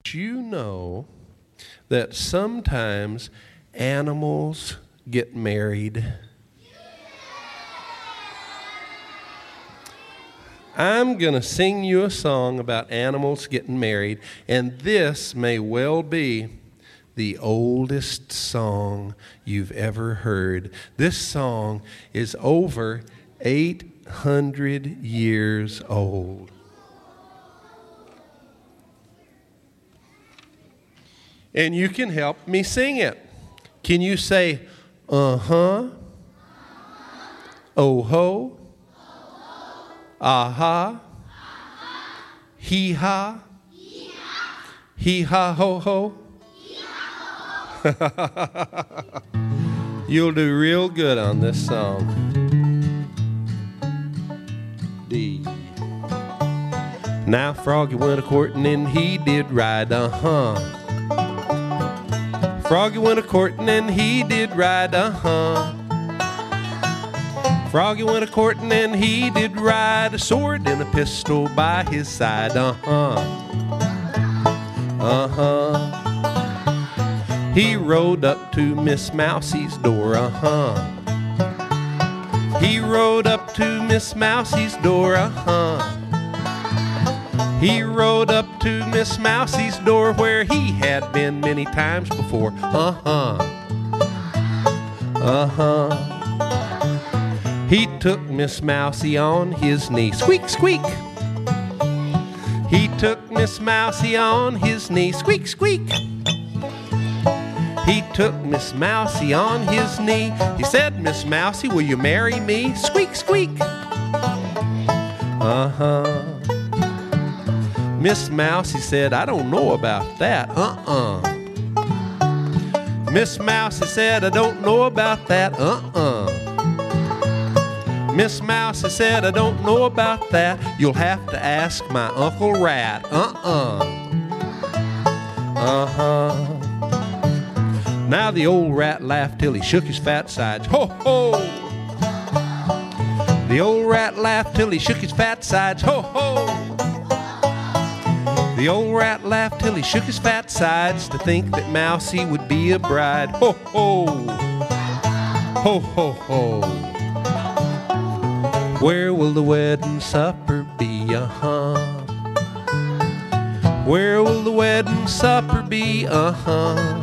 You know that sometimes animals get married. I'm going to sing you a song about animals getting married, and this may well be the oldest song you've ever heard. This song is over 800 years old. And you can help me sing it. Can you say, uh-huh, oh-ho, aha, hee-ha, hee-ha, ho-ho? You'll do real good on this song. D. Now Froggy went a-courtin' and he did ride, uh-huh. Froggy went a-courtin' and he did ride, uh-huh. Froggy went a-courtin' and he did ride, a sword and a pistol by his side, uh-huh. Uh-huh. He rode up to Miss Mousie's door, uh-huh. He rode up to Miss Mousie's door, uh-huh. He rode up to Miss Mousie's door where he had been many times before, uh-huh. Uh-huh. He took Miss Mousie on his knee, squeak, squeak. He took Miss Mousie on his knee, squeak, squeak. He took Miss Mousie on his knee. He said, Miss Mousie, will you marry me? Squeak, squeak. Uh-huh. Miss Mousie said, I don't know about that. Uh-uh. Miss Mousie said, I don't know about that. Uh-uh. Miss Mousie said, I don't know about that. You'll have to ask my Uncle Rat. Uh-uh. Uh-huh. Now the old rat laughed till he shook his fat sides. Ho, ho! The old rat laughed till he shook his fat sides. Ho, ho! The old rat laughed till he shook his fat sides to think that Mousie would be a bride. Ho, ho! Ho, ho, ho! Where will the wedding supper be? Uh-huh. Where will the wedding supper be? Uh-huh.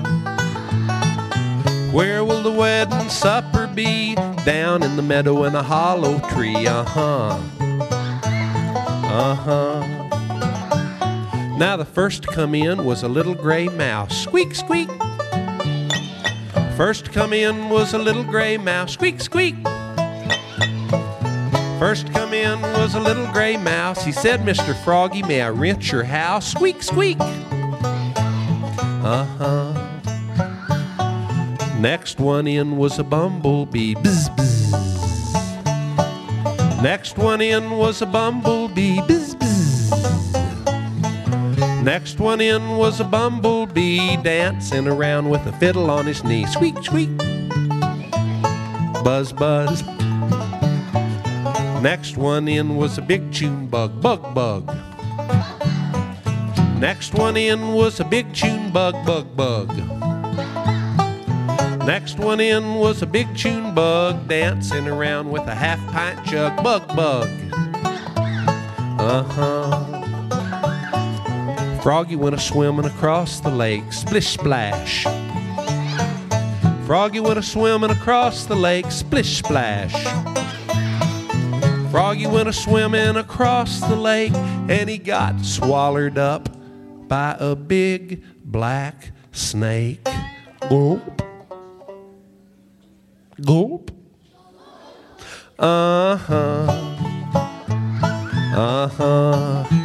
Where will the wedding supper be? Down in the meadow in a hollow tree, uh-huh. Uh-huh. Now the first to come in was a little gray mouse, squeak, squeak. First to come in was a little gray mouse, squeak, squeak. First to come in was a little gray mouse. He said, Mr. Froggy, may I rent your house? Squeak, squeak. Uh-huh. Next one in was a bumblebee, bzz, bzz. Next one in was a bumblebee, bzz, bzz. Next one in was a bumblebee dancing around with a fiddle on his knee, squeak, squeak. Buzz, buzz. Next one in was a big June bug, bug, bug. Next one in was a big June bug, bug, bug. Next one in was a big June bug dancing around with a half-pint jug, bug, bug. Uh-huh. Froggy went a-swimming across the lake, splish, splash. Froggy went a-swimming across the lake, splish, splash. Froggy went a-swimming across the lake, and he got swallowed up by a big black snake. Gulp. Gulp. Uh-huh. Uh-huh.